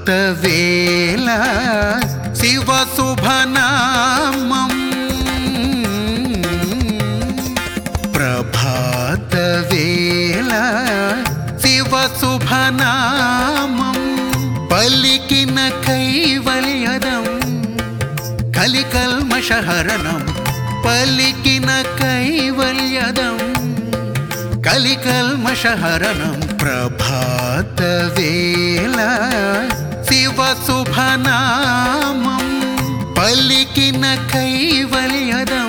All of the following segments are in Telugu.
వేళ శివ శుభనామం ప్రభాత వేళ శివ శుభనామం పలికిన కైవల్యదం కలికల్మషహరణం పలికిన కైవల్యదం కలికల్మషహరణం ప్రభాత వేళ శివ శుభనామం పలికిన కైవల్యదం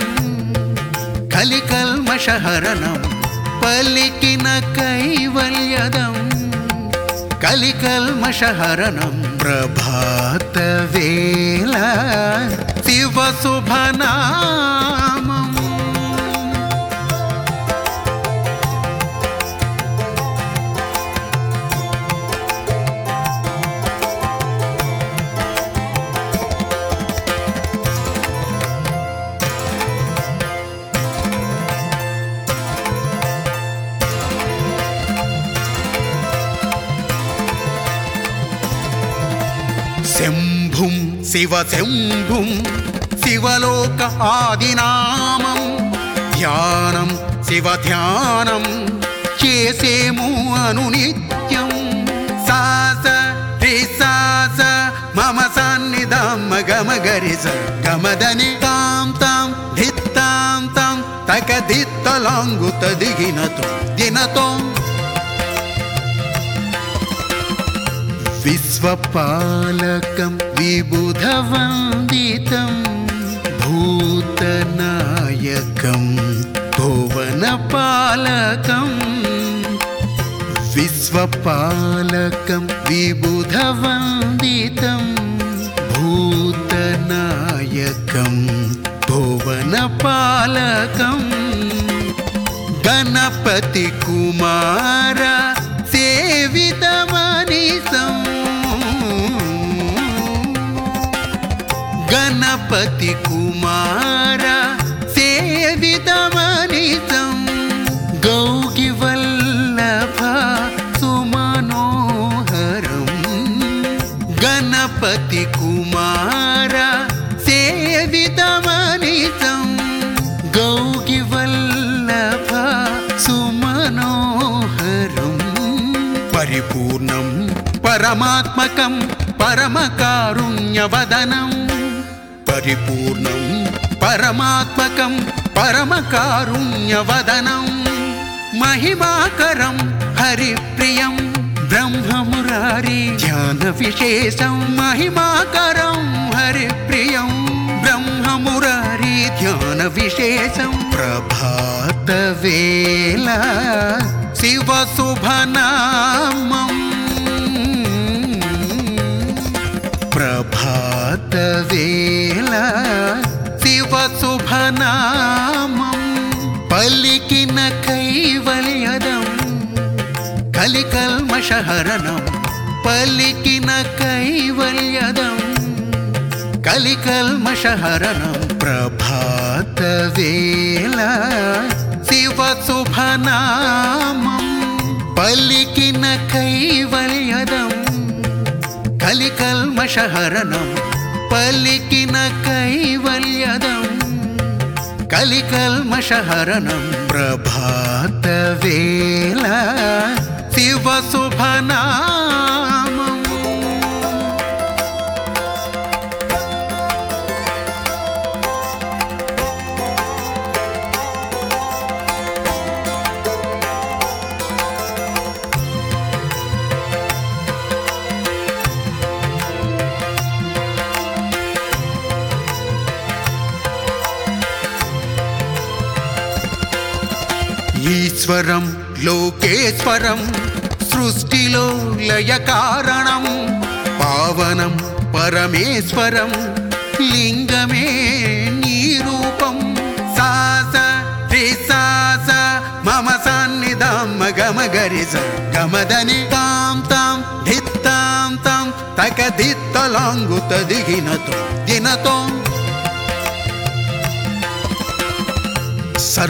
కలికల్మషహరణం పలికిన కైవల్యదం కలికల్మషహరణం ప్రభాత వేళ శివ శుభనామం శంభుం శివ శంభుం శివలోక ఆదినామం ధ్యానం శివ ధ్యానం చేసేము అనునిత్యం సాస రిసాస మమ సన్నిధం మగమగరిస గమదని తాం తాం ధిత్తాం తాం తక దిత్తలాంగుత దిగినతో దినతో విశ్వపాలకం విబుధవందితం భూతనాయకం భువనపాలకం విశ్వపాలకం విబుధవందితం భూతనాయకం భువనపాలకం గణపతి కుమార సేవితమనిసం గణపతి కుమార సేవితమనిసం గౌగి వల్లభ సుమనోహరం గణపతి కుమార సేవితమనిసం గౌగి వల్లభ సుమనోహరం పరిపూర్ణం పరమాత్మకం పరమకారుణ్యవదనం పరిపూర్ణం పరమాత్మకం పరమకారుణ్యవదనం మహిమాకరం హరిప్రియం బ్రహ్మమురారి ధ్యాన విశేషం మహిమాకరం హరిప్రియం బ్రహ్మమురారి ధ్యాన విశేషం ప్రభాత వేళ శివ శుభనామం ప్రభాత వేళ శివ శుభనామం పలికిన కైవల్యదం కలికల్మషహరణం పలికిన కైవల్యదం కలికల్మషహరణం ప్రభాత వేళ శివ శుభనామం పలికిన కైవల్యదం కలికల్మషహరణం పలికిన కైవల్యదం కలికల్మషహరణం ప్రభాత వేళ శివ శుభనామం ఈశ్వరం లోకేశ్వరం సృష్టిలో లయ కారణం పావనం పరమేశ్వరం లింగమే నీ రూపం సాస రిసాస మమ సన్నిధం మగమగరిస గమదని తాం తాం ధిత్తాం తాం తక దిత్తలాంగుత దిగినతో దినతో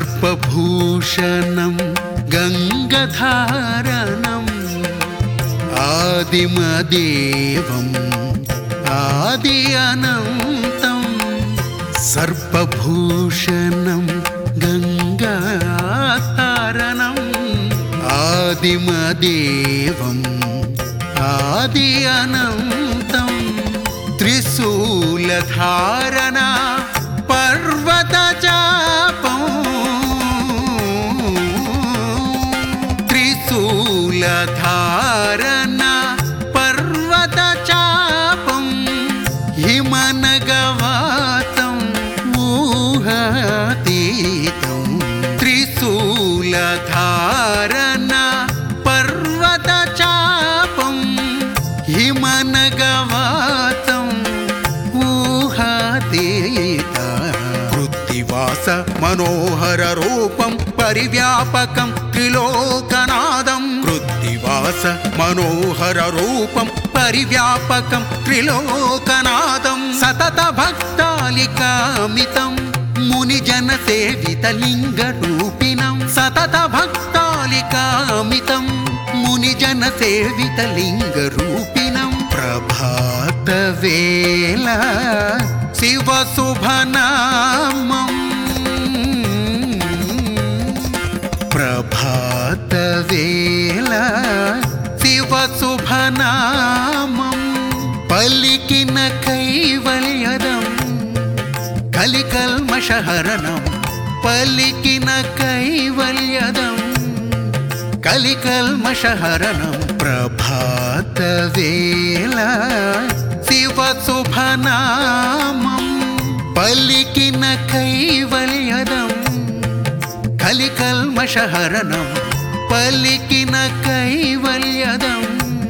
సర్పభూషణం గంగధారణం ఆదిమదేవం ఆది అనంతం సర్పభూషణం గంగాతారణం ఆదిమదేవం ఆది అనంతం త్రిశూలధారణ పర్వతచాపం త్రిశూలధారణ పర్వతచాపం హిమనగవాతం ఊహాతీతం త్రిశూలధారణ పర్వతచాపం హిమనగవాతం ఊహాతీత కృత్తివాస మనోహర రూపం పరివ్యాపకం త్రిలోకనాదం కృత్తివాస మనోహర రూపం పరివ్యాపకం త్రిలోకనాదం సతత భక్తాలికామితం మునిజన సేవిత లింగ రూపిణం సతత భక్తాలికామితం మునిజన సేవిత లింగ రూపిణం ప్రభాత వేళ శివ శుభనామం ప్రభాత వేళ శివ శుభనామం పలికిన కైవల్యదం కలికల్మషహరణం పలికిన కైవల్యదం కలికల్మషహరణం ప్రభాత వేళ శివ శుభనామం పలికిన కైవల్యదం కలికల్మషహరణం పలికిన కైవల్యదం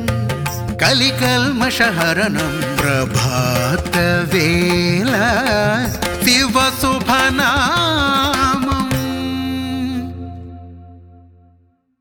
కలికల్మషహరణం ప్రభాత వేళ శివ శుభనామం